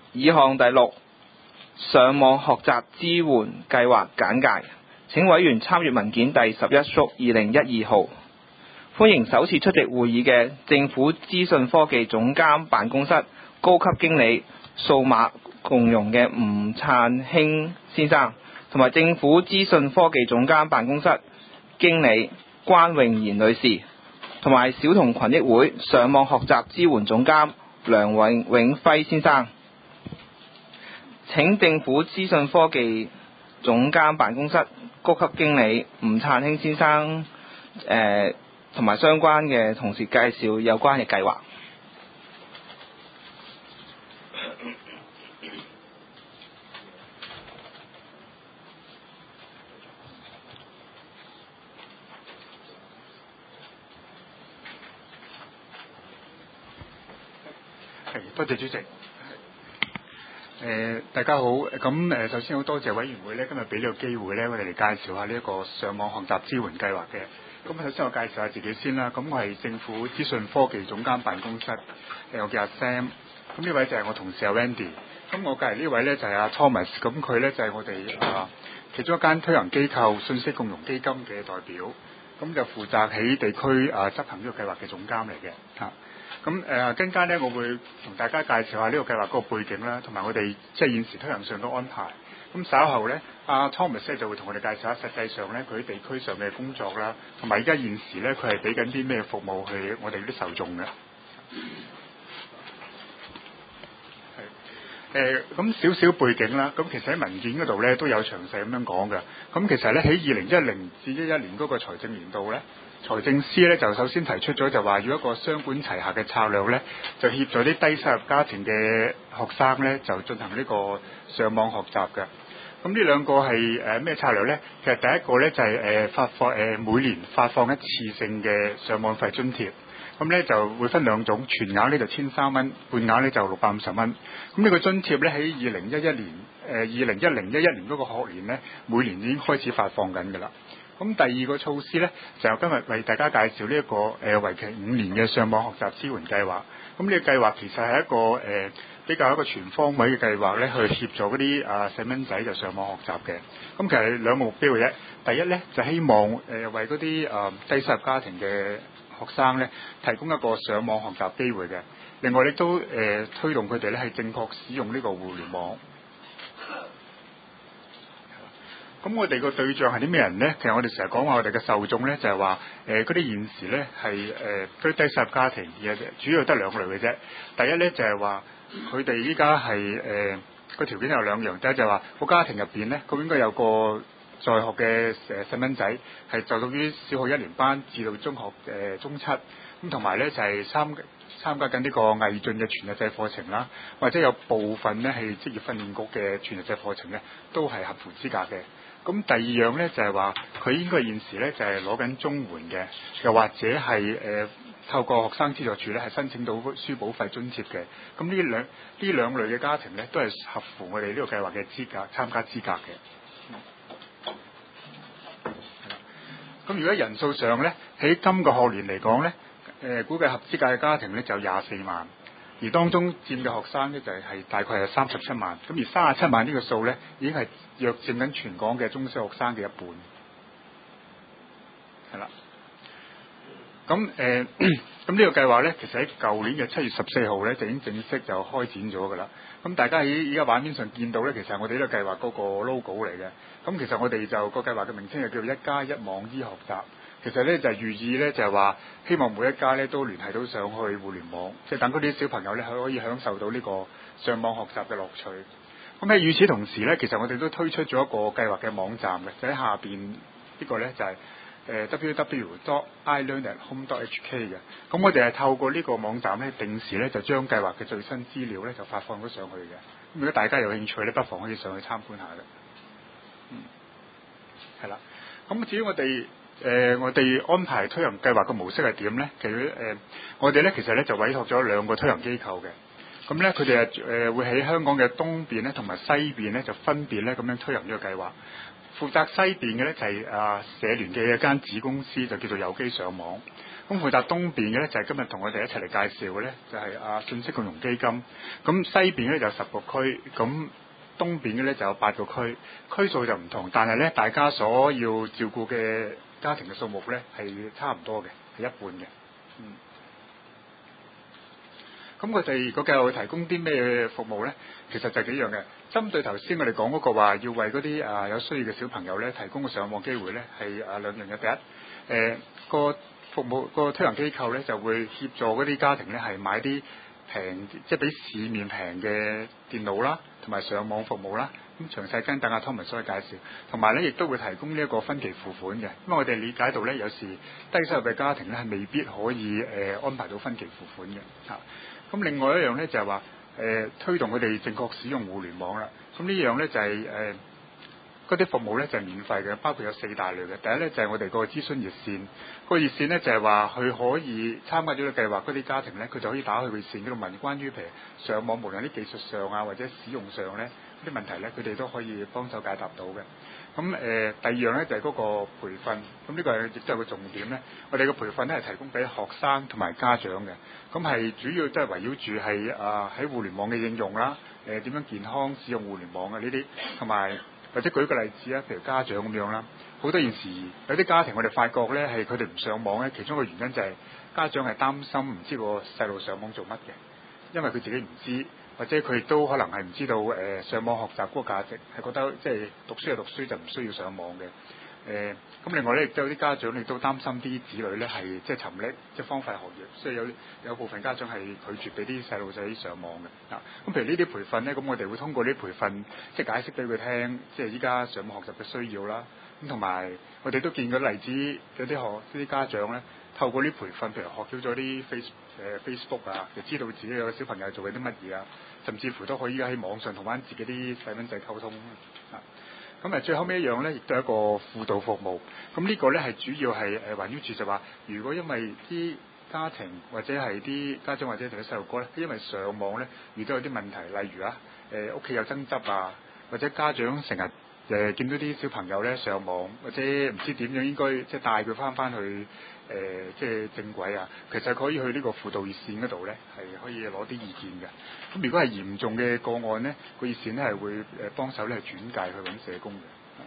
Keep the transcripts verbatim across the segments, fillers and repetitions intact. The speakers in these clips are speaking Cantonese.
議項第六，上網學習支援計劃簡介。請委員參閱文件第十一縮二零一二號。歡迎首次出席會議嘅政府資訊科技總監辦公室高級經理數碼共融嘅吳燦興先生，同埋政府資訊科技總監辦公室經理關詠賢女士，同埋小童群益會上網學習支援總監梁永永輝先生。請政府資訊科技總監辦公室高級經理吳燦興先生誒同埋相關嘅同事介紹有關嘅計劃。 係，多謝主席。誒、呃，大家好。咁誒，首先好多謝委員會咧，今日俾呢個機會咧，我哋嚟介紹下呢一個上網學習支援計劃嘅。咁首先我介紹下自己先啦。咁我係政府資訊科技總監辦公室，誒，我叫阿 Sam。咁呢位就係我同事阿 Wendy。咁我隔離呢位咧就係阿 Thomas。咁佢咧就係我哋啊其中一間推行機構信息共融基金嘅代表。咁就負責喺地區啊執行呢個計劃嘅總監嚟嘅嚇。咁誒，跟間咧，我會同大家介紹下呢個計劃嗰個背景啦，同埋我哋即係現時推行上嘅安排。咁稍後咧，阿 Thomas 咧就會同我哋介紹下實際上咧佢喺地區上嘅工作啦，同埋而家現時咧佢係俾緊啲咩服務去我哋啲受眾嘅。係誒，咁少少背景啦。咁其實喺文件嗰度咧都有詳細咁樣講嘅。咁其實咧喺二零一零至一一年嗰個財政年度咧，財政司咧就首先提出咗就話要一個雙管齊下嘅策略咧，就協助啲低收入家庭嘅學生咧就進行呢個上網學習嘅。咁呢兩個係誒咩策略咧？其實第一個咧就係誒發放誒每年發放一次性嘅上網費津貼。咁咧就會分兩種，全額咧就千三蚊，半額咧就六百五十蚊。咁呢個津貼咧喺二零一一年誒二零一零一一年嗰個學年咧，每年已經開始發放緊㗎啦。咁第二個措施咧，就今日為大家介紹呢、這、一個誒、呃、為期五年嘅上網學習支援計劃。咁呢個計劃其實係一個誒、呃、比較一個全方位嘅計劃咧，去協助嗰啲啊細蚊仔就上網學習嘅。咁其實兩個目標嘅啫。第一咧就希望誒、呃、為嗰啲啊低收入家庭嘅學生咧提供一個上網學習機會嘅。另外亦都誒、呃、推動佢哋咧係正確使用呢個互聯網。咁我哋個對象係啲咩人呢？其實我哋成日講話我哋嘅受眾呢，就係話誒嗰啲現時呢係誒嗰啲低收入家庭，而係主要得兩類嘅啫。第一呢，就係話佢哋依家係誒個條件有兩樣，第一就係話個家庭入邊呢，佢應該有個在學嘅誒細蚊仔係就讀於小學一年班至到中學誒、呃、中七，咁同埋呢，就係參參加緊呢個毅進嘅全日制課程啦，或者有部分呢係職業訓練局嘅全日制課程呢，都係合乎資格嘅。咁第二樣咧就係話佢應該現時咧就係攞緊綜援嘅，又或者係誒、呃、透過學生資助處咧係申請到書簿費津貼嘅。咁呢兩呢兩類嘅家庭咧都係合乎我哋呢個計劃嘅資格參加資格嘅。咁如果人數上咧喺今個學年嚟講咧，誒、呃、估計合資格嘅家庭咧就有廿四萬。而當中佔嘅學生咧就係、是、大概係三十七萬，咁而三十七萬呢個數咧已經係約佔緊全港嘅中小學生嘅一半，係啦。咁誒，咁、呃、呢個計劃咧，其實喺舊年嘅七月十四號咧就已經正式就開展咗㗎啦。咁大家喺而家畫面上見到咧，其實係我哋呢個計劃嗰個 logo 嚟嘅。咁其實我哋就、個計劃嘅名稱就叫做一加一網醫學習。其實咧就係、是、寓意咧就係、是、話希望每一家咧都聯繫到上去互聯網，即係等嗰啲小朋友咧可以享受到呢個上網學習嘅樂趣。咁喺與此同時咧，其實我哋都推出咗一個計劃嘅網站嘅，就喺下邊呢個咧就係、是、誒 w w w dot i learn at home dot h k 嘅。咁我哋係透過呢個網站咧，定時咧就將計劃嘅最新資料咧就發放咗上去嘅。咁如果大家有興趣咧，不妨可以上去參觀下嘅。嗯，係啦。咁至於我哋。誒、呃，我哋安排推行計劃嘅模式係點呢？其實誒、呃，我哋咧其實咧就委託咗兩個推行機構嘅，咁咧佢哋係誒會喺香港嘅東邊咧同埋西邊咧就分別咧咁樣推行呢個計劃。負責西邊嘅咧就係、是、啊社聯嘅一間子公司就叫做有機上網， 咁負責東邊嘅咧就係、是、今日同我哋一齊嚟介紹嘅咧，就係、是、啊信息共融基金。咁西邊咧就有十個區，咁東邊嘅咧就有八個區，區數就唔同，但係咧大家所要照顧嘅家庭嘅數目咧係差唔多嘅，係一半嘅。嗯。咁佢哋個計劃會提供啲咩服務咧？其實就係幾樣嘅。針對頭先我哋講嗰個話，要為嗰啲啊有需要嘅小朋友咧提供個上網機會咧，係啊兩樣嘅。第一，誒、呃、個服務個推行機構咧就會協助嗰啲家庭咧係買啲平，即係比市面平嘅電腦啦，同埋上網服務啦。咁詳細跟等阿 Thomas 所介紹，同埋咧亦都會提供呢一個分期付款嘅。因為我哋理解到咧，有時低收入嘅家庭咧係未必可以誒、呃、安排到分期付款嘅嚇。咁另外一樣咧就係話誒推動佢哋正確使用互聯網啦。咁呢樣咧就係誒嗰啲服務咧就係免費嘅，包括有四大類嘅。第一咧就係我哋個諮詢熱線，個熱線咧就係話佢可以參加咗個計劃嗰啲家庭咧，佢就可以打去熱線嗰度問關於譬如上網無論啲技術上啊或者使用上咧啲問題咧，佢哋都可以幫手解答到嘅。咁誒、呃、第二樣咧就係嗰個培訓，咁呢個係亦都係個重點咧。我哋嘅培訓咧係提供俾學生同埋家長嘅，咁係主要都係圍繞住係啊喺互聯網嘅應用啦，誒、呃、點樣健康使用互聯網啊呢啲，同埋或者舉個例子啊，譬如家長咁樣啦，好多現時有啲家庭我哋發覺咧係佢哋唔上網咧，其中一個原因就係家長係擔心唔知個細路上網做乜嘅，因為佢自己唔知。或者佢亦都可能係唔知道誒、呃、上網學習嗰個價值，係覺得即係讀書就讀書就唔需要上網嘅。誒、呃、咁另外咧亦都有啲家長亦都擔心啲子女咧係即係沉溺即係荒廢學業，所以有有部分家長係拒絕俾啲細路仔上網嘅。啊，咁譬如呢啲培訓咧，咁我哋會通過呢啲培訓即係解釋俾佢聽，即係依家上網學習嘅需要啦。咁同埋我哋都見過例子，有啲學啲家長咧透過呢啲培訓，譬如學咗咗啲 Face 誒 Facebook 啊，就知道自己有個小朋友做緊啲乜嘢啊。甚至乎都可以喺網上同翻自己啲細蚊仔溝通啊！咁啊，最後尾一樣咧，亦都係一個輔導服務。咁呢個咧係主要係誒環繞住就話，如果因為啲家庭或者係啲家長或者同啲細路哥咧，因為上網咧遇到有啲問題，例如啊誒屋企有爭執啊，或者家長成日誒見到啲小朋友咧上網，或者唔知點樣應該即係帶佢翻翻去。誒、呃，即係正軌啊！其實可以去呢個輔導熱線嗰度咧，係可以攞啲意見嘅。咁如果係嚴重嘅個案咧，個熱線咧係會誒幫手咧係轉介去揾社工嘅。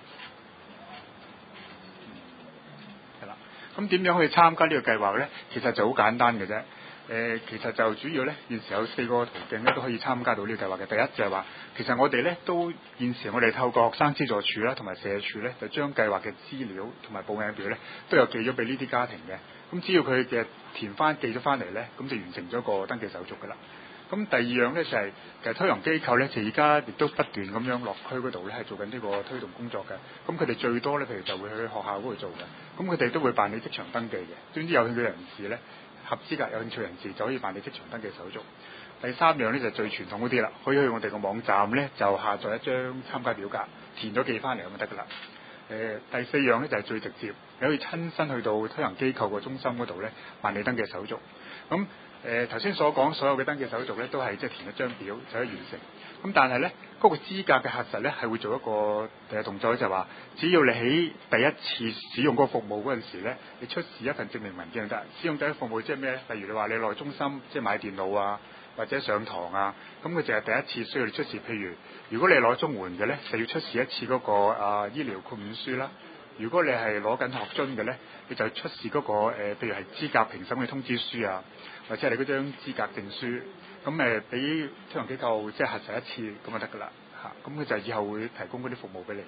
係啦，咁點樣去參加呢個計劃咧？其實就好簡單嘅啫。誒、呃，其實就主要咧，現時有四個途徑咧都可以參加到呢個計劃嘅。第一就係話，其實我哋咧都現時我哋透過學生資助處啦，同埋社署咧，就將計劃嘅資料同埋報名表咧，都有寄咗俾呢啲家庭嘅。咁只要佢嘅填翻寄咗翻嚟咧，咁就完成咗個登記手續噶啦。咁第二樣咧就係、是、其實推行機構咧，就而家亦都不斷咁樣落區嗰度咧，係做緊呢個推動工作嘅。咁佢哋最多咧，譬如就會去學校嗰度做嘅。咁佢哋都會辦理職場登記嘅。總之有興趣人士咧，合資格有興趣人士就可以辦理職場登記手續。第三樣咧就最傳統嗰啲啦，可以去我哋個網站咧就下載一張參加表格，填咗寄翻嚟咁就得噶啦。誒、呃、第四樣咧就係、是、最直接，你可以親身去到推行機構個中心嗰度咧辦理登記手續。咁誒頭先所講所有嘅登記手續咧都係即係填一張表就可以完成。咁但係咧嗰個資格嘅核實咧係會做一個誒動作，就係話只要你喺第一次使用嗰個服務嗰陣時咧，你出示一份證明文件就得。使用第一服務即係咩咧？例如你話你來中心即係買電腦啊，或者上堂啊，咁佢就係第一次需要你出示。譬如如果你攞綜援嘅咧，就要出示一次嗰、那個啊醫療豁免書啦。如果你係攞緊學津嘅咧，你就出示嗰、那個誒、呃，譬如係資格評審嘅通知書啊，或者係你嗰張資格證書，咁誒俾推行機構即係核實一次咁就得噶啦嚇。咁佢就以後會提供嗰啲服務俾你。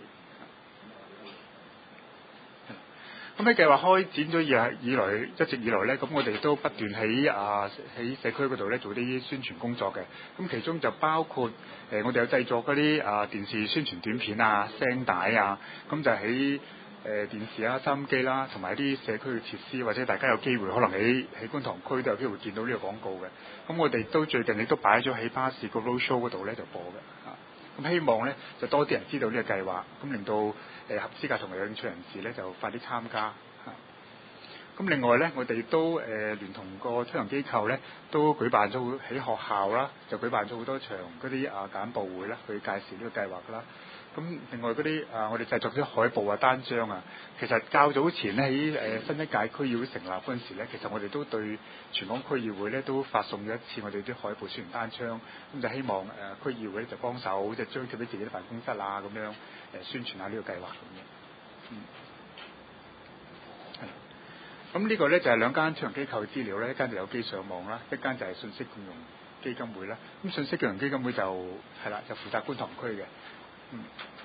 咁喺計劃開展咗以以來一直以來咧，咁我哋都不斷喺啊喺社區嗰度咧做啲宣傳工作嘅。咁其中就包括誒、呃、我哋有製作嗰啲啊電視宣傳短片啊、聲帶啊，咁就喺誒、呃、電視啊、收音機啦，同埋啲社區嘅設施，或者大家有機會可能喺喺觀塘區都有機會見到呢個廣告嘅。咁我哋都最近亦都擺咗喺巴士個 road show 嗰度咧就播嘅嚇。咁希望咧就多啲人知道呢個計劃，咁令到誒、呃、合資格同埋有興趣人士咧就快啲參加嚇。咁咁另外咧，我哋都誒、呃、聯同個推行機構咧，都舉辦咗喺學校啦，就舉辦咗好多場嗰啲啊簡報會啦，去介紹呢個計劃㗎啦。咁另外嗰啲啊，我哋製作啲海報啊、單張啊，其實較早前咧喺誒新一屆區議會成立嗰陣時咧，其實我哋都對全港區議會咧都發送咗一次我哋啲海報宣傳單張，咁就希望誒、呃、區議會咧就幫手即係張貼俾自己啲辦公室啊咁樣誒、呃、宣傳下呢個計劃咁樣。嗯。咁呢個咧就係兩間推行機構資料咧，一間就有機上網啦，一間就係信息共融基金會啦。咁信息共融基金會就係啦，就負責觀塘區嘅。嗯，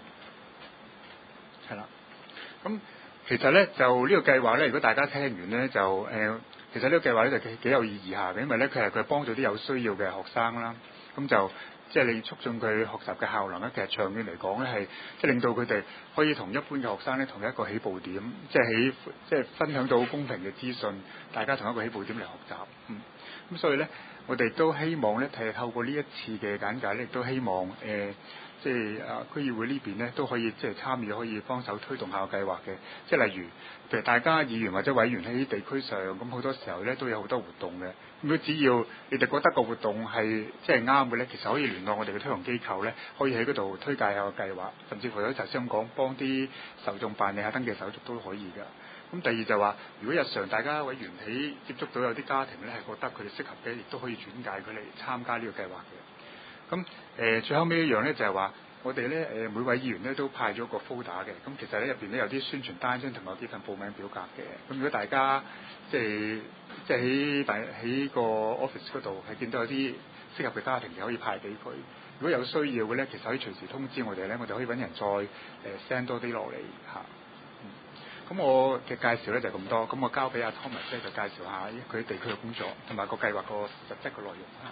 係啦。咁其實咧就呢個計劃咧，如果大家聽完咧就誒、呃，其實呢個計劃咧就幾幾有意義下嘅，因為咧佢係佢幫助啲有需要嘅學生啦。咁就即係你促進佢學習嘅效能咧，其實長遠嚟講咧係即係令到佢哋可以同一般嘅學生咧同一個起步點，即係喺即係分享到公平嘅資訊，大家同一個起步點嚟學習。嗯，咁所以咧，我哋都希望咧係透過呢一次嘅簡介咧，亦都希望誒。呃即係啊，區議會呢邊咧都可以即係參與，可以幫手推動下個計劃嘅。即係例如，譬如大家議員或者委員喺地區上，咁好多時候咧都有好多活動嘅。如果只要你哋覺得個活動係即係啱嘅咧，其實可以聯絡我哋嘅推行機構咧，可以喺嗰度推介下個計劃，甚至乎有頭先咁講，幫啲受眾辦理下登記手續都可以㗎。咁第二就話，如果日常大家委員喺接觸到有啲家庭咧係覺得佢哋適合嘅，亦都可以轉介佢嚟參加呢個計劃嘅。咁誒、呃、最後尾一樣咧就係話，我哋咧誒每位議員咧都派咗個 folder 嘅，咁其實咧入邊咧有啲宣傳單張同埋有幾份報名表格嘅。咁如果大家即係即係喺大喺個 office 嗰度係見到有啲適合嘅家庭，就可以派俾佢。如果有需要嘅咧，其實可以隨時通知我哋咧，我哋可以揾人再誒 send 多啲落嚟嚇。咁、嗯、我嘅介紹咧就咁多，咁我交俾阿 Thomas 咧就介紹下佢地區嘅工作同埋個計劃個實質嘅內容嚇。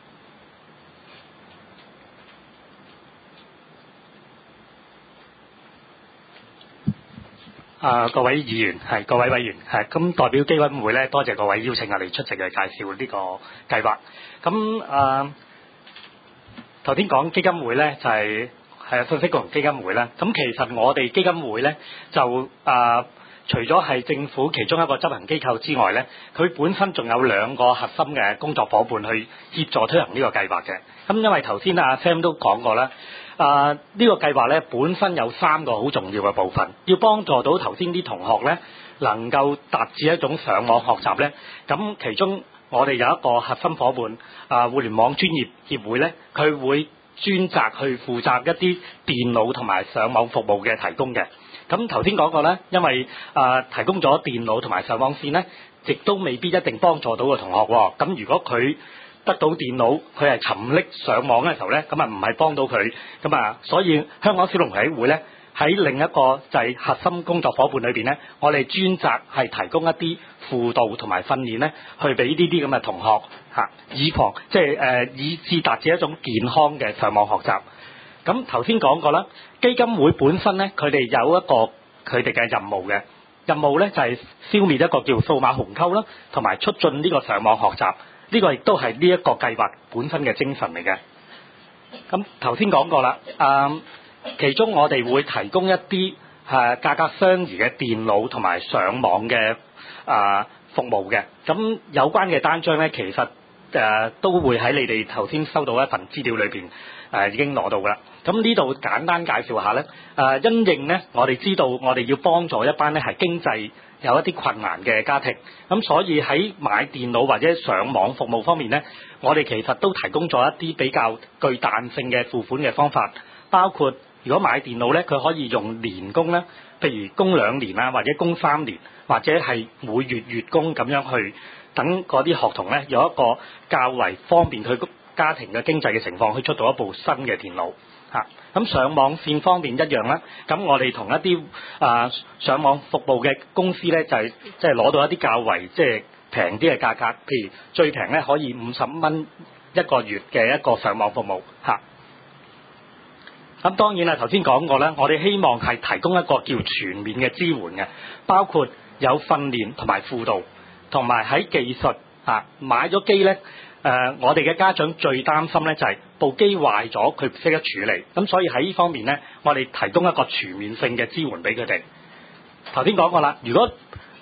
啊，各位議員係各位委員係，咁代表基委會咧，多謝各位邀請我哋出席嘅介紹呢個計劃。咁啊，頭先講基金會咧就係係信息共融基金會啦。咁其實我哋基金會咧就啊，除咗係政府其中一個執行機構之外咧，佢本身仲有兩個核心嘅工作伙伴去協助推行呢個計劃嘅。咁因為頭先阿 Sam 都講過啦。啊！呢、這個計劃咧本身有三個好重要嘅部分，要幫助到頭先啲同學咧能夠達至一種上網學習咧。咁其中我哋有一個核心伙伴啊，互聯網專業協會咧，佢會專責去負責一啲電腦同埋上網服務嘅提供嘅。咁頭先講過咧，因為啊提供咗電腦同埋上網線咧，亦都未必一定幫助到個同學喎。咁如果佢得到電腦，佢係沉溺上網嘅時候咧，咁啊唔係幫到佢，咁啊，所以香港小童協會咧喺另一個就係核心工作伙伴裏邊咧，我哋專責係提供一啲輔導同埋訓練咧，去俾呢啲咁嘅同學嚇，以防即係誒以至達至一種健康嘅上網學習。咁頭先講過啦，基金會本身咧，佢哋有一個佢哋嘅任務嘅任務咧，就係消滅一個叫數碼鴻溝啦，同埋促進呢個上網學習。呢個亦都係呢一個計劃本身嘅精神嚟嘅。咁頭先講過啦，啊，其中我哋會提供一啲誒價格相宜嘅電腦同埋上網嘅啊服務嘅。咁有關嘅單張咧，其實誒、呃、都會喺你哋頭先收到一份資料裏邊誒、呃、已經攞到㗎啦。咁呢度簡單介紹下咧，誒、呃、因應咧，我哋知道我哋要幫助一班咧係經濟有一啲困難嘅家庭，咁所以喺買電腦或者上網服務方面呢，我哋其實都提供咗一啲比較具彈性嘅付款嘅方法，包括如果買電腦呢，佢可以用年供啦，譬如供兩年啊，或者供三年，或者係每月月供咁樣去，等嗰啲學童呢有一個較為方便佢家庭嘅經濟嘅情況，去出到一部新嘅電腦。嚇，咁上網線方面一樣啦，咁我哋同一啲啊上網服務嘅公司咧，就係即係攞到一啲較為即係平啲嘅價格，譬如最平咧可以五十蚊一個月嘅一個上網服務嚇。咁當然啦，頭先講過啦，我哋希望係提供一個叫全面嘅支援嘅，包括有訓練同埋輔導，同埋喺技術嚇買咗機咧。誒、呃，我哋嘅家長最擔心咧就係、是、部機壞咗，佢唔識得處理，咁所以喺呢方面咧，我哋提供一個全面性嘅支援俾佢哋。頭先講過啦，如果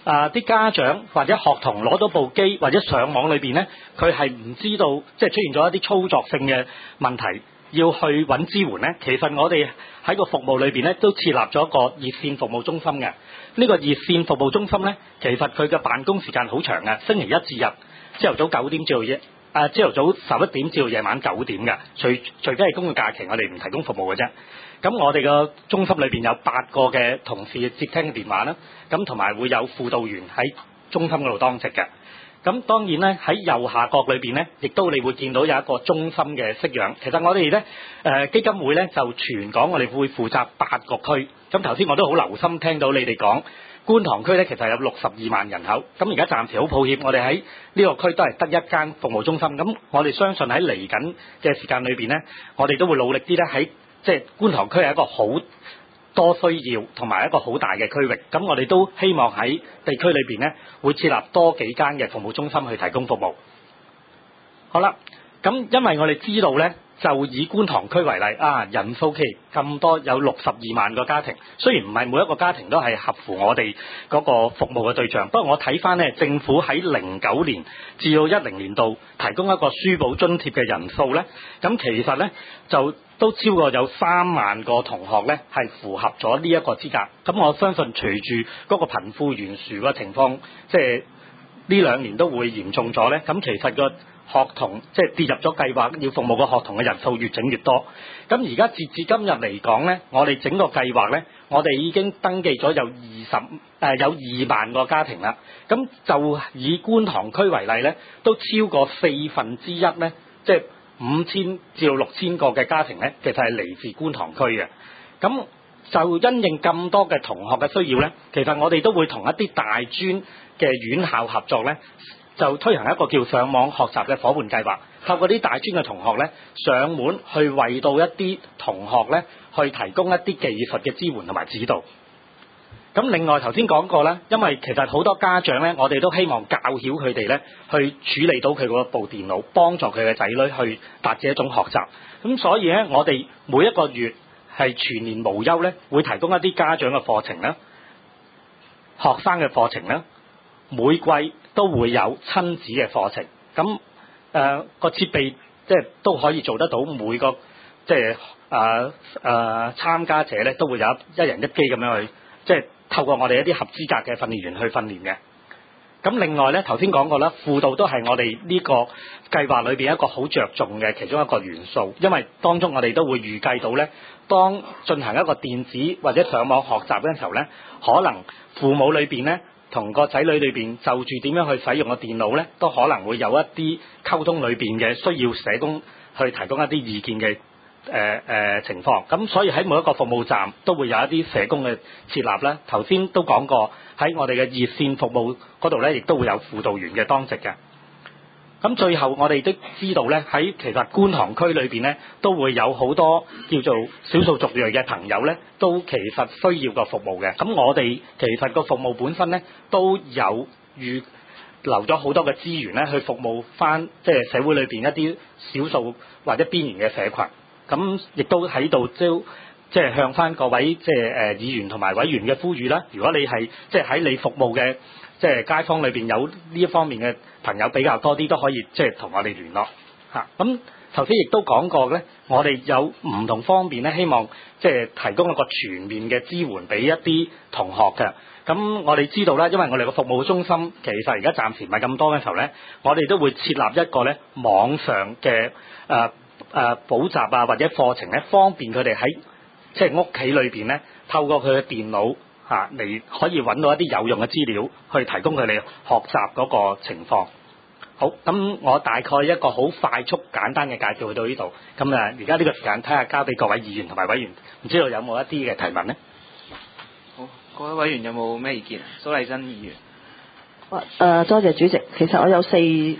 啊啲家長或者學童攞到部機或者上網裏邊咧，佢係唔知道即係出現咗一啲操作性嘅問題，要去揾支援咧。其實我哋喺個服務裏邊咧都設立咗一個熱線服務中心嘅。呢個熱線服務中心咧，其實佢嘅辦公時間好長嘅，星期一至日朝頭早九點至到夜啊朝頭早十一點至到夜晚九點嘅，除除非係公眾假期，我哋唔提供服務嘅啫。咁我哋個中心裏邊有八個嘅同事接聽電話啦，咁同埋會有輔導員喺中心嗰度當值嘅。咁當然咧喺右下角裏邊咧，亦都你會見到有一個中心嘅式樣。其實我哋咧誒基金會咧就全港我哋會負責八個區。咁頭先我都好留心聽到你哋講觀塘區咧，其實有六十二萬人口。咁而家暫時好抱歉，我哋喺呢個區都係得一間服務中心。咁我哋相信喺嚟緊嘅時間裏邊咧，我哋都會努力啲咧喺即係觀塘區係一個好多需要同埋一個好大嘅區域，咁我哋都希望喺地區裏邊咧會設立多幾間嘅服務中心去提供服務。好啦，咁因為我哋知道咧，就以觀塘區為例啊，人數期咁多有六十二萬個家庭，雖然唔係每一個家庭都係合乎我哋嗰個服務嘅對象，不過我睇翻咧政府喺零九年至到一零年度提供一個書簿津貼嘅人數咧，咁其實咧就都超過有三萬個同學咧係符合咗呢一個資格。咁我相信隨住嗰個貧富懸殊嘅情況，即係呢兩年都會嚴重咗咧。咁其實個學童即係跌入咗計劃要服務嘅學童嘅人數越整越多。咁而家截至今日嚟講咧，我哋整個計劃咧，我哋已經登記咗有二十誒有二萬個家庭啦。咁就以觀塘區為例咧，都超過四分之一咧，即係五千至到六千個嘅家庭咧，其實係嚟自觀塘區嘅。咁就因應咁多嘅同學嘅需要咧，其實我哋都會同一啲大專嘅院校合作咧，就推行一個叫上網學習嘅伙伴計劃，透過啲大專嘅同學咧上門去為到一啲同學咧去提供一啲技術嘅支援同埋指導。咁另外頭先講過啦，因為其實好多家長咧，我哋都希望教曉佢哋咧去處理到佢嗰部電腦，幫助佢嘅仔女去達至一種學習。咁所以咧，我哋每一個月係全年無休咧，會提供一啲家長嘅課程啦、學生嘅課程啦，每季都會有親子嘅課程。咁誒個設備即係都可以做得到，每個即係誒誒參加者咧都會有一人一機咁樣去，即係透過我哋一啲合資格嘅訓練員去訓練嘅。咁另外咧，頭先講過啦，輔導都係我哋呢個計劃裏邊一個好着重嘅其中一個元素，因為當中我哋都會預計到咧，當進行一個電子或者上網學習嘅時候咧，可能父母裏邊咧同個仔女裏邊就住點樣去使用個電腦咧，都可能會有一啲溝通裏邊嘅需要社工去提供一啲意見嘅誒誒情況。咁所以喺每一個服務站都會有一啲社工嘅設立啦。頭先都講過喺我哋嘅熱線服務嗰度咧，亦都會有輔導員嘅當值嘅。咁最後我哋都知道咧，喺其實觀塘區裏邊咧，都會有好多叫做少數族裔嘅朋友咧，都其實需要個服務嘅。咁我哋其實個服務本身咧，都有預留咗好多嘅資源咧，去服務翻即係社會裏邊一啲少數或者邊緣嘅社群。咁亦都喺度招即係向翻各位即係誒議員同埋委員嘅呼籲啦。如果你係即係喺你服務嘅即係街坊裏邊有呢一方面嘅朋友比較多啲，都可以即係同我哋聯絡嚇。咁頭先亦都講過咧，我哋有唔同方面咧，希望即係提供一個全面嘅支援俾一啲同學嘅。咁我哋知道啦，因為我哋個服務中心其實而家暫時唔係咁多嘅時候咧，我哋都會設立一個咧網上嘅誒誒補習啊或者課程咧，方便佢哋喺即係屋企裏邊咧，透過佢嘅電腦嚇嚟可以揾到一啲有用嘅資料，去提供佢哋學習嗰個情況。好，咁我大概一個好快速簡單嘅介紹去到呢度。咁啊，而家呢個時間睇下交俾各位議員同埋委員，唔知道有冇一啲嘅提問呢？ 好，各位委員有冇咩意見？蘇麗珍議員。 誒、呃，多謝主席。其實我有四誒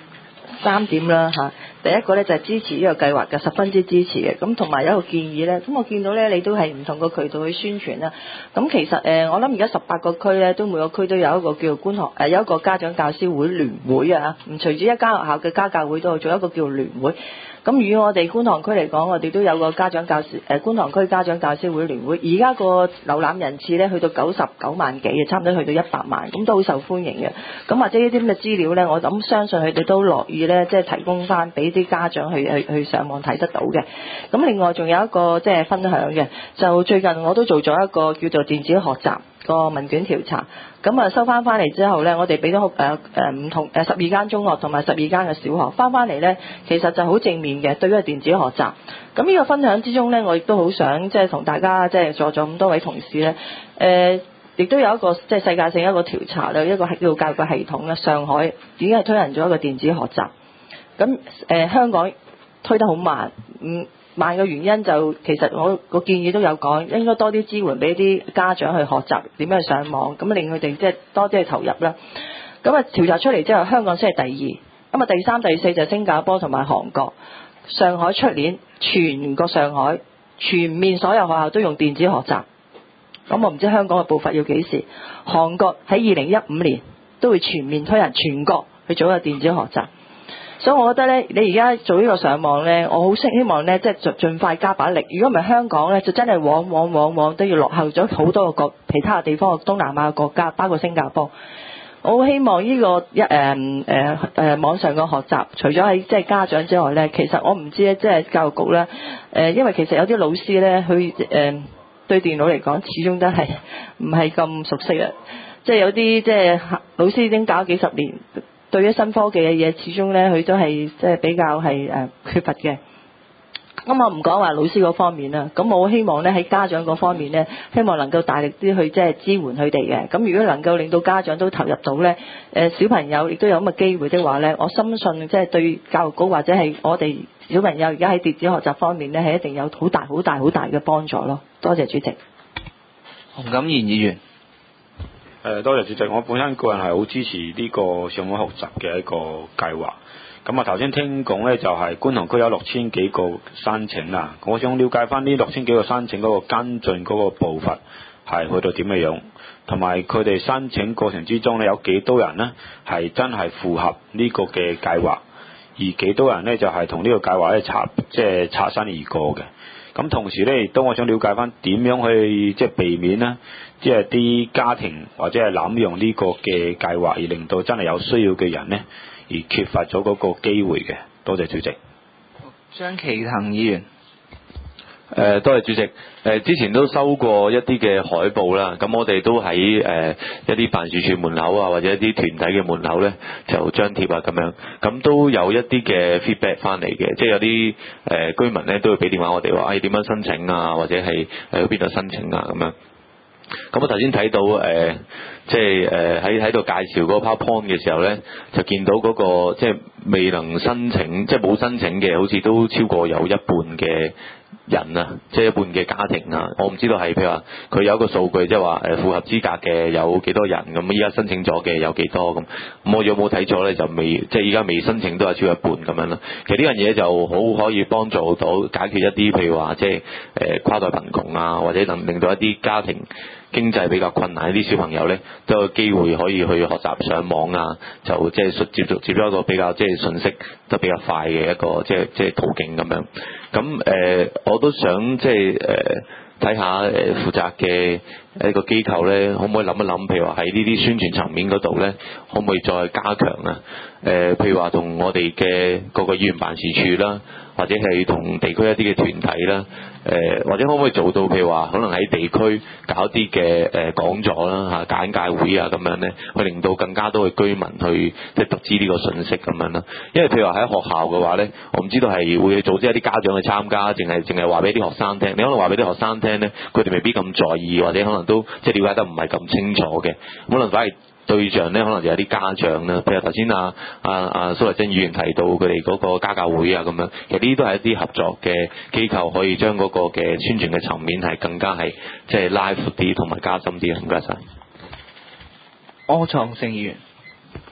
三點啦嚇。第一個咧就係支持呢個計劃嘅，十分之支持嘅。咁同埋有一個建議咧，咁我見到咧你都係唔同個渠道去宣傳啦。咁其實誒，我諗而家十八個區咧，都每個區都有一個叫官學誒，有一個家長教師會聯會啊。唔隨住一間學校嘅家教會都做一個叫聯會。咁以我哋觀塘區嚟講，我哋都有個家長教師誒觀塘區家長教師會聯會，而家個瀏覽人次咧去到九十九萬幾嘅，差唔多去到一百萬，咁都好受歡迎嘅。咁或者呢啲咁嘅資料咧，我諗相信佢哋都樂意咧，即係提供翻俾啲家長去去去上網睇得到嘅。咁另外仲有一個即係分享嘅，就最近我都做咗一個叫做電子學習個問卷調查，咁啊收翻翻嚟之後呢，我哋俾咗誒誒唔同誒十二間中學同埋十二間嘅小學翻翻嚟呢，其實就好正面嘅對於電子學習。咁呢個分享之中呢，我亦都好想即係同大家即係在座咁多位同事呢，誒、呃、亦都有一個即係世界性一個調查咧，一個係叫教育嘅系統咧，上海已經係推行咗一個電子學習。咁誒、呃、香港推得好慢，嗯。慢嘅原因就其實我個建議都有講，應該多啲支援俾啲家長去學習點樣去上網，咁令佢哋即係多啲去投入啦。咁啊調查出嚟之後，香港先係第二，咁啊第三、第四就係新加坡同埋韓國。上海出年全個上海全面所有學校都用電子學習，咁我唔知香港嘅步伐要幾時。韓國喺二零一五年都會全面推行全國去做一個電子學習。所以我覺得咧，你而家做呢個上網咧，我好希望咧，即係盡盡快加把力。如果唔係香港咧，就真係往往往往都要落後咗好多個國其他嘅地方嘅東南亞嘅國家，包括新加坡。我好希望呢、這個一誒誒誒網上嘅學習，除咗喺即係家長之外咧，其實我唔知咧，即係教育局咧誒、呃，因為其實有啲老師咧，佢誒、呃、對電腦嚟講，始終都係唔係咁熟悉啊。即係有啲即係老師已經教咗幾十年。對於新科技嘅嘢，始終咧佢都係即係比較係誒、呃、缺乏嘅。咁我唔講話老師嗰方面啦，咁我希望咧喺家長嗰方面咧，希望能夠大力啲去即係支援佢哋嘅。咁如果能夠令到家長都投入到咧，誒、呃、小朋友亦都有咁嘅機會的話咧，我深信即係對教育局或者係我哋小朋友而家喺電子學習方面咧，係一定有好大好大好大嘅幫助咯。多謝主席。 洪錦賢議員。 誒多謝主席，我本身個人係好支持呢個上網學習嘅一個計劃。咁啊頭先聽講咧，就係觀塘區有六千幾個申請啦。我想了解翻呢六千幾個申請嗰個跟進嗰個步伐係去到點嘅樣，同埋佢哋申請過程之中咧有幾多人呢係真係符合呢個嘅計劃，而幾多人呢就係同呢個計劃咧擦即係擦身而過嘅。咁同時咧，亦都我想了解翻點樣去即係避免呢，即係啲家庭或者係濫用呢個嘅計劃，而令到真係有需要嘅人呢，而缺乏咗嗰個機會嘅。多謝主席。 張其騰議員。 誒、呃、多謝主席。誒、呃、之前都收過一啲嘅海報啦，咁我哋都喺誒、呃、一啲辦事處門口啊，或者一啲團體嘅門口咧就張貼啊咁樣，咁都有一啲嘅 feedback 翻嚟嘅，即係有啲誒、呃、居民咧都會俾電話我哋話，誒點樣申請啊，或者係誒去邊度申請啊咁樣。咁我頭先睇到誒、呃，即係誒喺喺度介紹嗰個 PowerPoint 嘅時候咧，就見到嗰、嗰個即係未能申請，即係冇申請嘅，好似都超過有一半嘅人啊，即係一半嘅家庭啊。我唔知道係譬如話佢有一個數據，即係話誒符合資格嘅有幾多人，咁依家申請咗嘅有幾多咁。咁我有冇睇錯咧？就未，即係依家未申請都係超一半咁樣啦。其實呢樣嘢就好可以幫助到解決一啲譬如話即係誒跨代貧窮啊，或者能令到一啲家庭經濟比較困難啲小朋友咧，都有機會可以去學習上網啊，就即係接觸接觸一個比較即係信息得比較快嘅一個即係即係途徑咁樣。咁誒、呃，我都想即係誒睇下誒負責嘅一個機構咧，可唔可以諗一諗，譬如話喺呢啲宣傳層面嗰度咧，可唔可以再加強啊？誒、呃，譬如話同我哋嘅各個議員辦事處啦，或者係同地區一啲嘅團體啦。誒、呃、或者可唔可以做到譬如話可能喺地區搞啲嘅誒講座啦嚇簡介會啊咁樣咧，去令到更加多嘅居民去即係得知呢個信息咁樣啦。因為譬如話喺學校嘅話咧，我唔知道係會組織一啲家長去參加，淨係淨係話俾啲學生聽。你可能話俾啲學生聽咧，佢哋未必咁在意，或者可能都即係了解得唔係咁清楚嘅，可能反而對象咧，可能就有啲家長啦，譬如頭先啊啊啊蘇麗珍議員提到佢哋嗰個家教會啊咁樣，其實呢啲都係一啲合作嘅機構，可以將嗰個嘅宣傳嘅層面係更加係即係拉闊啲同埋加深啲。唔該晒。 柯創盛議員。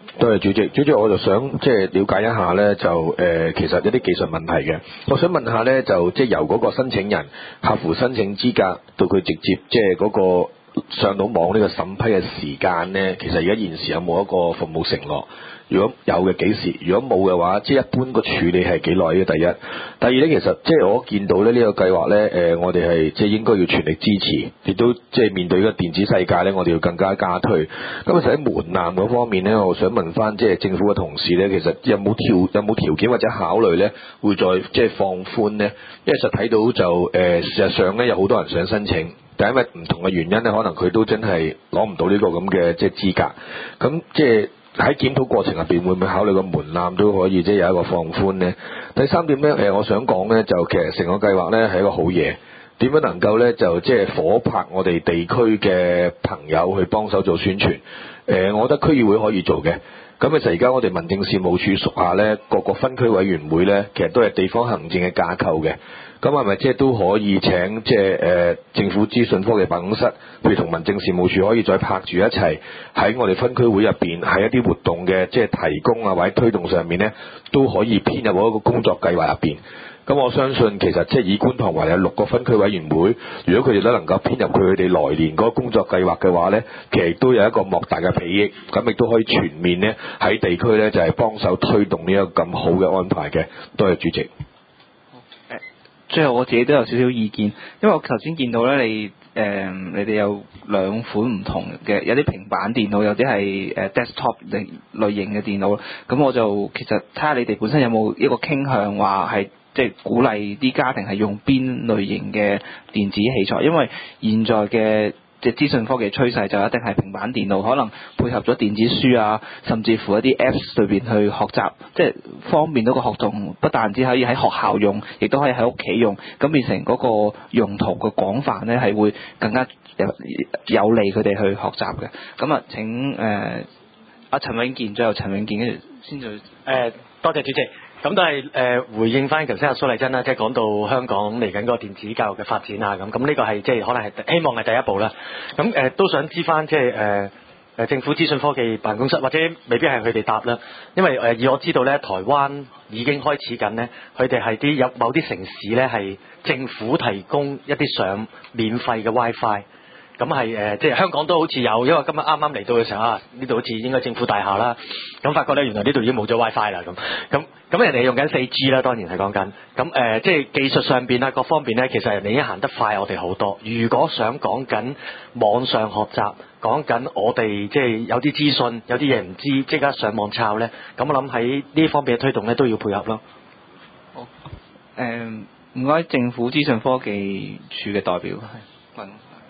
多謝主席，主席我就想即係了解一下咧，就誒、呃、其實一啲技術問題嘅，我想問下咧，就即係由嗰個申請人合乎申請資格到佢直接即係嗰個上到網呢個審批嘅時間咧，其實而家現時有冇一個服務承諾？如果有嘅幾時？如果冇嘅話，即係一般個處理係幾耐嘅？第一，第二咧，其實即係我見到咧呢個計劃咧，誒、呃、我哋係即係應該要全力支持，亦都即係面對呢個電子世界咧，我哋要更加加推。咁其實喺門檻嗰方面咧，我想問翻即係政府嘅同事咧，其實有冇條有冇條件或者考慮咧，會再即係放寬咧？因為實睇到就誒、呃、事實上咧，有好多人想申請。但因為唔同嘅原因咧，可能佢都真係攞唔到呢個咁嘅即係資格。咁即係喺檢討過程入邊，會唔會考慮個門檻都可以即係有一個放寬呢？第三點咧，誒，我想講咧，就其實成個計劃咧係一個好嘢。點樣能夠咧就即係夥拍我哋地區嘅朋友去幫手做宣傳？誒，我覺得區議會可以做嘅。咁其實而家我哋民政事務處屬下咧，各個分區委員會咧，其實都係地方行政嘅架構嘅。咁係咪即係都可以請即係誒政府資訊科技辦公室，譬如同民政事務處可以再拍住一齊喺我哋分區會入邊，喺一啲活動嘅即係提供啊或者推動上面咧，都可以編入一個工作計劃入邊。咁我相信其實即係以觀塘為有六個分區委員會，如果佢哋都能夠編入佢哋來年嗰個工作計劃嘅話咧，其實都有一個莫大嘅裨益，咁亦都可以全面咧喺地區咧就係幫手推動呢一個咁好嘅安排嘅。多謝主席。 最後我自己都有少少意見，因為我頭先見到咧，你誒、呃、你哋有兩款唔同嘅，有啲平板電腦，有啲係誒 desktop 類類型嘅電腦。咁我就其實睇下你哋本身有冇一個傾向話係即係鼓勵啲家庭係用邊類型嘅電子器材，因為現在嘅即係資訊科技趨勢就一定係平板電腦，可能配合咗電子書啊，甚至乎一啲 Apps 裏邊去學習，即係方便到個學童，不但只可以喺學校用，亦都可以喺屋企用，咁變成嗰個用途嘅廣泛咧，係會更加有有利佢哋去學習嘅。咁啊，請誒阿陳永健，最後陳永健跟住先至誒，多謝主席。咁都係誒、呃、回應翻頭先阿蘇麗珍啦，即係講到香港嚟緊嗰個電子教育嘅發展啊，咁咁呢個係即係可能係希望係第一步啦。咁誒、呃、都想知翻即係誒誒政府資訊科技辦公室，或者未必係佢哋答啦，因為誒、呃、以我知道咧，台灣已經開始緊咧，佢哋係啲有某啲城市咧係政府提供一啲上免費嘅 WiFi。咁係誒，即係香港都好似有，因為今日啱啱嚟到嘅時候啊，呢度好似應該政府大廈啦。咁發覺咧，原來呢度已經冇咗 WiFi 啦。咁咁咁人哋用緊四 G 啦，當然係講緊。咁誒、呃，即係技術上邊啊，各方面咧，其實人哋已經行得快我哋好多。如果想講緊網上學習，講緊我哋即係有啲資訊，有啲嘢唔知，即刻上網抄咧，咁我諗喺呢方面嘅推動咧，都要配合咯。 好，誒唔該，政府資訊科技處嘅代表係問。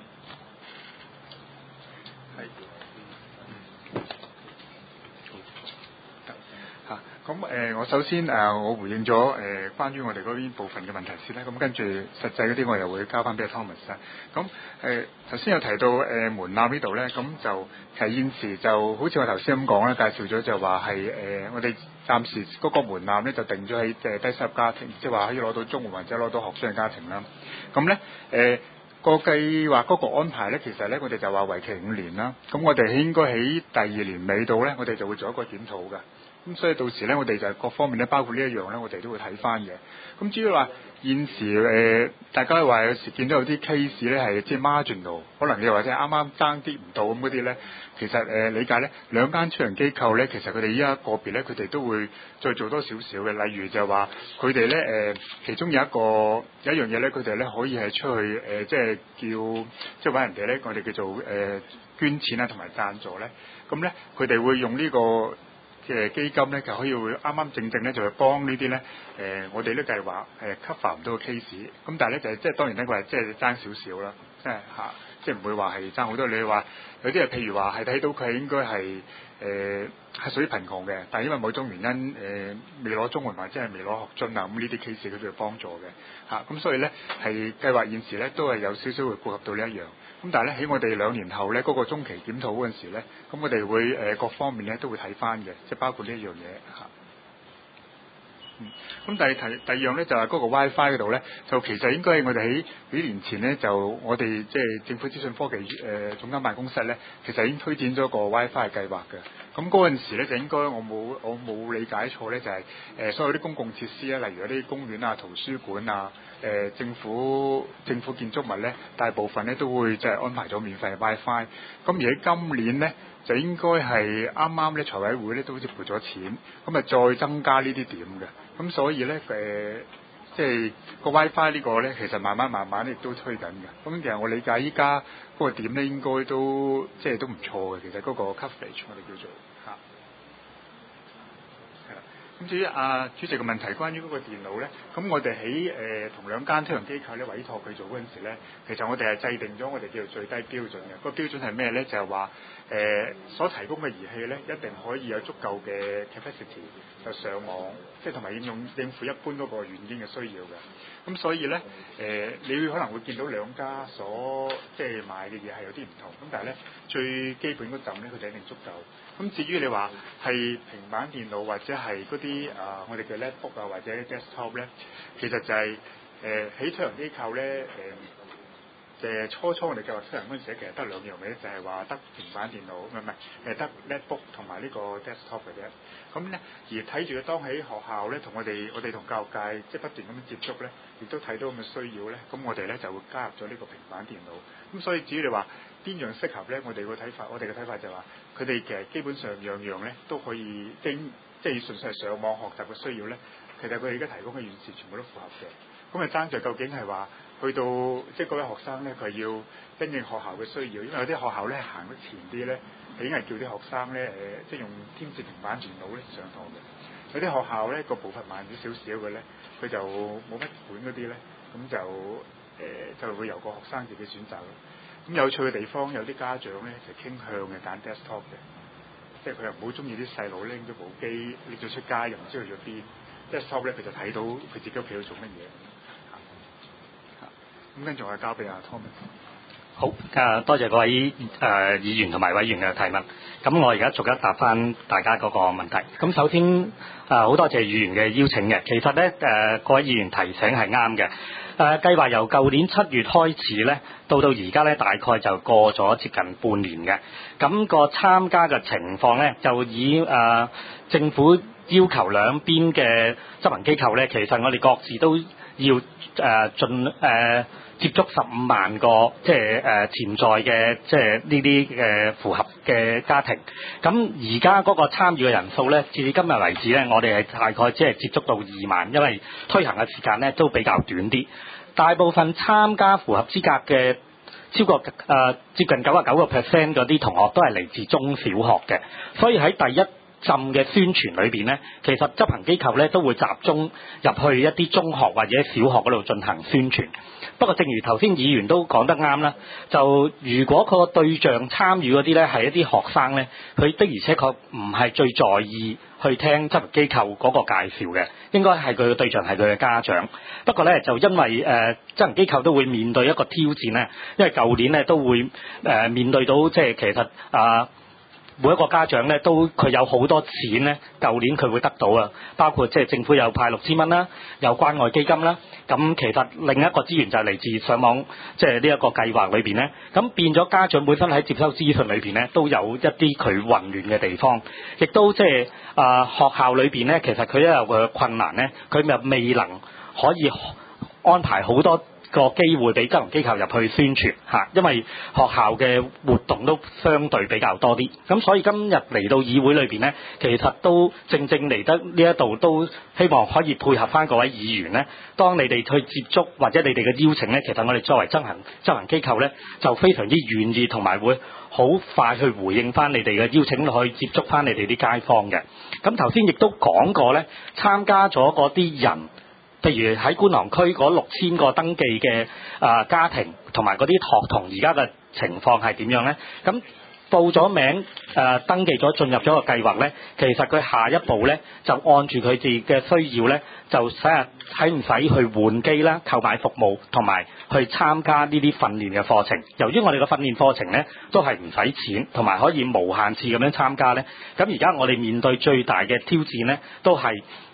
咁誒、呃，我首先誒、呃，我回應咗誒、呃、關於我哋嗰邊部分嘅問題先啦。咁跟住實際嗰啲，我又會交翻俾 Thomas 啦。咁誒頭先有提到誒、呃、門檻呢度咧，咁就其實現時就好似我頭先咁講咧，介紹咗就話係誒我哋暫時嗰個門檻咧就定咗喺誒低收入家庭，即係話可以攞到綜援或者攞到學生嘅家庭啦。咁咧誒個計劃嗰個安排咧，其實咧我哋就話為期五年啦。咁我哋應該喺第二年尾度咧，我哋就會做一個檢討嘅。咁所以到時咧，我哋就各方面咧，包括呢一樣咧，我哋都會睇翻嘅。咁至於話現時誒、呃，大家話有時見到有啲 case 咧係即係 marginal，可能又或者啱啱爭啲唔到咁嗰啲咧，其實誒、呃、理解咧，兩間出人機構咧，其實佢哋依家個別咧，佢哋都會再做多少少嘅。例如就話佢哋咧誒，其中有一個有一樣嘢咧，佢哋咧可以係出去誒、呃，即係叫即係揾人哋咧，我哋叫做誒、呃、捐錢啊，同埋贊助咧。咁咧佢哋會用呢、這個嘅基金咧，就可以會啱啱正正咧，就係幫呢啲咧誒，我哋呢計劃誒 cover 唔到嘅 case。咁但係咧就係即係當然咧，佢係即係爭少少啦，即係嚇，即係唔會話係爭好多。你話有啲係譬如話係睇到佢應該係誒係屬於貧窮嘅，但係因為某種原因誒、呃、未攞綜援或者係未攞學津啊，咁呢啲 case 佢都要幫助嘅嚇。咁、啊、所以咧係計劃現時咧都係有少少會顧及到呢一樣。咁但係咧喺我哋兩年後咧嗰、那個中期檢討嗰陣時咧，咁我哋會誒、呃、各方面咧都會睇翻嘅，即係包括呢一樣嘢嚇。 嗯，咁第第第二樣咧就係、是、嗰個 WiFi 嗰度咧，就其實應該係我哋喺幾年前咧，就我哋即係政府資訊科技誒、呃、總監辦公室咧，其實已經推展咗個 WiFi 嘅計劃嘅。咁嗰陣時咧就應該我冇我冇理解錯咧，就係、是、誒、呃、所有啲公共設施咧，例如一啲公園啊、圖書館啊、誒、呃、政府政府建築物咧，大部分咧都會即係安排咗免費嘅 WiFi。咁而喺今年咧，就應該係啱啱咧財委會咧都好似撥咗錢，咁啊再增加呢啲點嘅。咁所以咧誒、呃，即係個 WiFi 呢個咧，其實慢慢慢慢亦都推緊嘅。咁其實我理解依家嗰個點咧，應該都即係都唔錯嘅。其實嗰個 coverage 我哋叫做嚇。係啦。咁至於阿主席嘅問題，關於嗰個電腦咧，咁我哋喺誒同兩間推行機構咧委託佢做嗰陣時咧，其實我哋係制定咗我哋叫做最低標準嘅。個標準係咩咧？就係話誒所提供嘅儀器咧，一定可以有足夠嘅 capacity 就上網，即係同埋應用應付一般嗰個軟件嘅需要嘅。咁所以咧誒、呃，你會可能會見到兩家所即係買嘅嘢係有啲唔同。咁但係咧最基本嗰陣咧，佢哋一定足夠。咁至於你話係平板電腦或者係嗰啲啊，我哋嘅 laptop 啊或者 desktop 咧，其實就係誒喺推行機構咧誒。呃誒初初我哋計劃推行嗰陣時，其實得兩樣嘅，就係話得平板電腦，唔係唔係誒得 netbook 同埋呢個 desktop 嘅啫。咁咧而睇住當喺學校咧，同我哋我哋同教育界即係不斷咁樣接觸咧，亦都睇到咁嘅需要咧，咁我哋咧就會加入咗呢個平板電腦。咁所以至於你話邊樣適合咧，我哋個睇法，我哋嘅睇法就係話，佢哋其實基本上樣樣咧都可以經即係純粹係上網學習嘅需要咧，其實佢哋而家提供嘅軟件全部都符合嘅。咁啊爭在究竟係話。去到即係嗰位學生咧，佢係要因應學校嘅需要，因為有啲學校咧行得前啲咧，已經係叫啲學生咧誒、呃，即係用添置平板電腦咧上堂嘅。有啲學校咧個步伐慢咗少少嘅咧，佢就冇乜管嗰啲咧，咁就誒、呃、就會由個學生自己選擇咯。咁有趣嘅地方，有啲家長咧就傾向嘅揀 desktop 嘅，即係佢又唔好中意啲細路拎咗部機拎咗出街，又唔知去咗邊。desktop 咧佢就睇到佢自己屋企度做乜嘢。咁跟住我交俾阿 Thomas。 好，誒多謝各位誒、呃、議員同埋委員嘅提問。咁我而家逐一答翻大家嗰個問題。咁首先誒好、呃、多謝議員嘅邀請嘅。其實咧誒、呃、各位議員提醒係啱嘅。誒、呃、計劃由舊年七月開始咧，到到而家咧大概就過咗接近半年嘅。咁、那個參加嘅情況咧，就以誒、呃、政府要求兩邊嘅執行機構咧，其實我哋各自都要誒盡誒。呃接觸十五萬個即係誒、呃、潛在嘅即係呢啲嘅符合嘅家庭。咁而家嗰個參與嘅人數咧，至今日為止咧，我哋係大概只係接觸到二萬，因為推行嘅時間咧都比較短啲。大部分參加符合資格嘅超過誒、呃、接近九十九個 percent 嗰啲同學都係嚟自中小學嘅，所以喺第一浸嘅宣傳裏邊咧，其實執行機構咧都會集中入去一啲中學或者小學嗰度進行宣傳。不過正如頭先議員都講得啱啦，就如果個對象參與嗰啲咧係一啲學生咧，佢的而且確唔係最在意去聽執行機構嗰個介紹嘅，應該係佢嘅對象係佢嘅家長。不過咧就因為誒、呃、執行機構都會面對一個挑戰咧，因為舊年咧都會誒、呃、面對到即係其實啊。呃每一個家長咧都佢有好多錢咧，舊年佢會得到啊，包括即係政府有派六千蚊啦，有關愛基金啦。咁其實另一個資源就係嚟自上網，即係呢一個計劃裏邊咧。咁變咗家長本身喺接收資訊裏邊咧，都有一啲佢混亂嘅地方，亦都即係啊學校裏邊咧，其實佢都有個困難咧，佢咪未能可以安排好多個機會俾執行機構入去宣傳嚇，因為學校嘅活動都相對比較多啲，咁所以今日嚟到議會裏邊呢，其實都正正嚟得呢一度都希望可以配合翻各位議員呢。當你哋去接觸或者你哋嘅邀請呢，其實我哋作為執行執行機構呢，就非常之願意同埋會好快去回應翻你哋嘅邀請，去接觸翻你哋啲街坊嘅。咁頭先亦都講過呢，參加咗嗰啲人。譬如喺觀塘區嗰六千個登記嘅啊、呃、家庭同埋嗰啲學童，而家嘅情況係點樣呢？咁報咗名誒、呃、登記咗進入咗個計劃呢，其實佢下一步呢，就按住佢自己嘅需要呢，就睇下使唔使去換機啦、購買服務同埋去參加呢啲訓練嘅課程。由於我哋嘅訓練課程呢，都係唔使錢，同埋可以無限次咁樣參加呢。咁而家我哋面對最大嘅挑戰呢，都係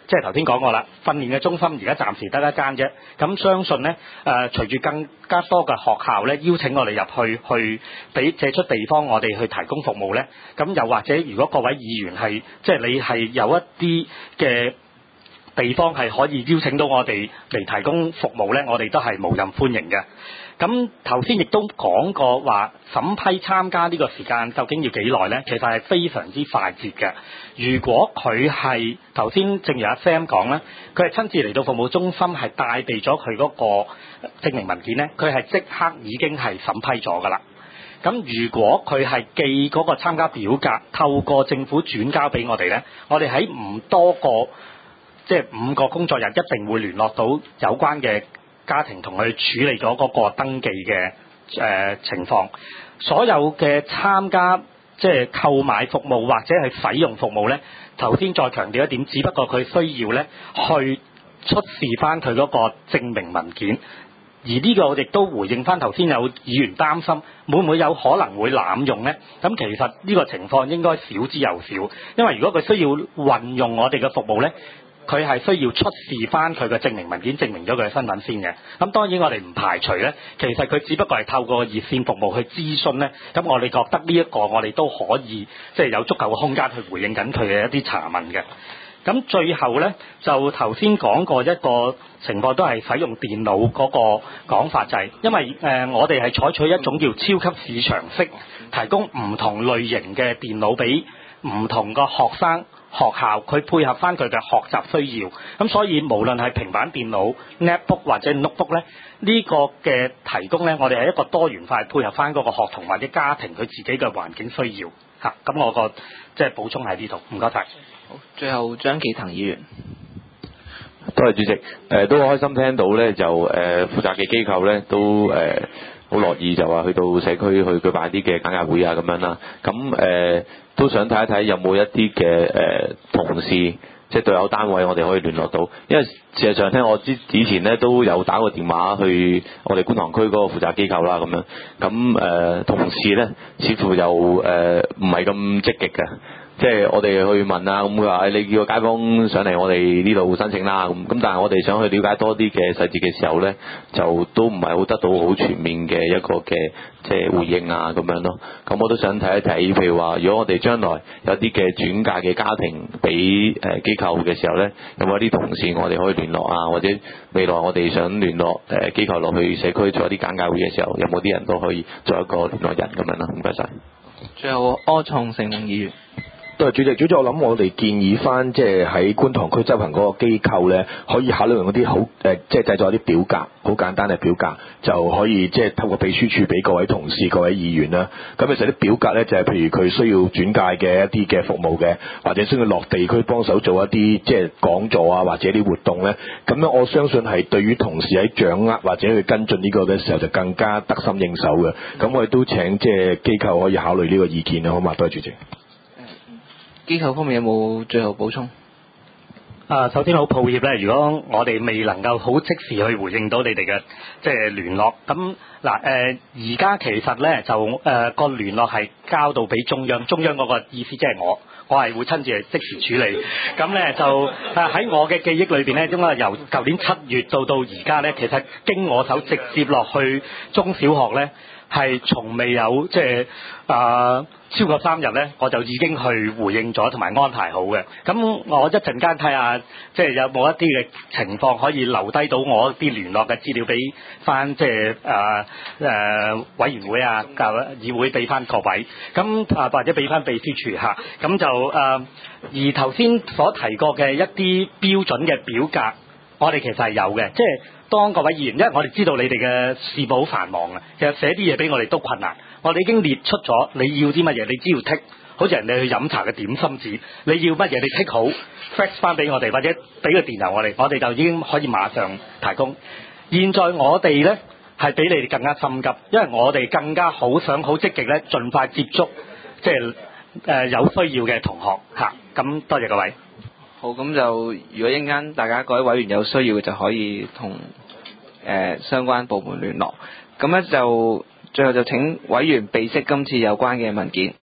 即係頭先講過啦，訓練嘅中心而家暫時得一間啫。咁相信咧，誒、呃、隨住更加多嘅學校咧邀請我哋入去，去俾借出地方我哋去提供服務咧。咁又或者，如果各位議員係即係你係有一啲嘅地方係可以邀請到我哋嚟提供服務咧，我哋都係無任歡迎嘅。咁頭先亦都講過話審批參加呢個時間究竟要幾耐呢？其實係非常之快捷嘅。如果佢係頭先正如阿 Sam 講咧，佢係親自嚟到服務中心係帶備咗佢嗰個證明文件呢，佢係即刻已經係審批咗㗎啦。咁如果佢係寄嗰個參加表格，透過政府轉交俾我哋呢，我哋喺唔多個即係五個工作日一定會聯絡到有關嘅家庭同佢處理咗嗰個登記嘅誒、呃、情況，所有嘅參加即係購買服務或者係使用服務呢，頭先再強調一點，只不過佢需要呢去出示翻佢嗰個證明文件，而呢個我亦都回應翻頭先有議員擔心會唔會有可能會濫用呢？咁其實呢個情況應該少之又少，因為如果佢需要運用我哋嘅服務呢，佢係需要出示翻佢嘅證明文件，證明咗佢嘅身份先嘅。咁當然我哋唔排除呢，其實佢只不過係透過熱線服務去諮詢呢。咁我哋覺得呢一個我哋都可以即係有足夠嘅空間去回應緊佢嘅一啲查問嘅。咁最後呢，就頭先講過一個情況，都係使用電腦嗰個講法，就係因為誒、呃、我哋係採取一種叫超級市場式，提供唔同類型嘅電腦俾唔同個學生學校，佢配合翻佢嘅學習需要。咁所以無論係平板電腦、netbook 或者 notebook 咧，呢、呢個嘅提供呢，我哋係一個多元化配合翻嗰個學童或者家庭佢自己嘅環境需要嚇。咁我個即係補充喺呢度，唔該晒。 好，最後張紀騰議員。 多謝主席，誒、呃、都好開心聽到咧，就誒、呃、負責嘅機構咧都誒好樂意就話去到社區去舉辦一啲嘅簡介會啊咁樣啦。咁誒、呃、都想睇一睇有冇一啲嘅誒同事，即係對口單位，我哋可以聯絡到。因為事實上聽我之之前咧都有打過電話去我哋觀塘區嗰個負責機構啦咁樣。咁誒、呃、同事咧似乎又誒唔係咁積極嘅。即係我哋去問啊，咁佢話：你叫個街坊上嚟我哋呢度申請啦。咁咁，但係我哋想去了解多啲嘅細節嘅時候呢，就都唔係好得到好全面嘅一個嘅即係回應啊咁樣咯。咁我都想睇一睇，譬如話，如果我哋將來有啲嘅轉介嘅家庭俾誒機構嘅時候呢，有冇一啲同事我哋可以聯絡啊？或者未來我哋想聯絡誒機構落去社區做一啲簡介會嘅時候，有冇啲人都可以做一個聯絡人咁樣啦？唔該晒。 最後柯創盛議員。 對，主席，主席，我諗我哋建議翻，即係喺觀塘區執行嗰個機構咧，可以考慮用嗰啲好誒，即係製作一啲表格，好簡單嘅表格，就可以即係透過秘書處俾各位同事、各位議員啦。咁其實啲表格咧，就係譬如佢需要轉介嘅一啲嘅服務嘅，或者需要落地區幫手做一啲即係講座啊，或者啲活動咧。咁樣我相信係對於同事喺掌握或者去跟進呢個嘅時候，就更加得心應手嘅。咁我哋都請即係機構可以考慮呢個意見啦，好嘛？多謝主席。 機構方面有冇最後補充？ 啊，首先好抱歉咧，如果我哋未能夠好即時去回應到你哋嘅即係聯絡，咁嗱誒，而家其實咧就誒個聯絡係交到俾中央，中央嗰個意思即係我，我係會親自係即時處理。咁咧就誒喺我嘅記憶裏邊咧，因為由舊年七月到到而家咧，其實經我手直接落去中小學咧，係從未有即係啊。超過三日咧，我就已經去回應咗同埋安排好嘅。咁我一陣間睇下，即係有冇一啲嘅情況可以留低到我啲聯絡嘅資料俾翻，即係誒誒委員會啊、教議會俾翻各位。咁啊或者俾翻秘書處嚇。咁就誒、呃，而頭先所提過嘅一啲標準嘅表格，我哋其實係有嘅。即係當各位議員，因為我哋知道你哋嘅事務好繁忙啊，其實寫啲嘢俾我哋都困難。我哋已經列出咗你要啲乜嘢，你只要剔，好似人哋去飲茶嘅點心紙，你要乜嘢你剔好 fax 翻俾我哋，或者俾個電郵我哋，我哋就已經可以馬上提供。現在我哋呢係比你哋更加心急，因為我哋更加好想好積極咧，盡快接觸即係誒有需要嘅同學嚇。咁多謝各位。 好，咁就如果一陣間大家各位委員有需要嘅，就可以同誒、呃、相關部門聯絡。咁咧就最後就請委員備悉今次有關嘅文件。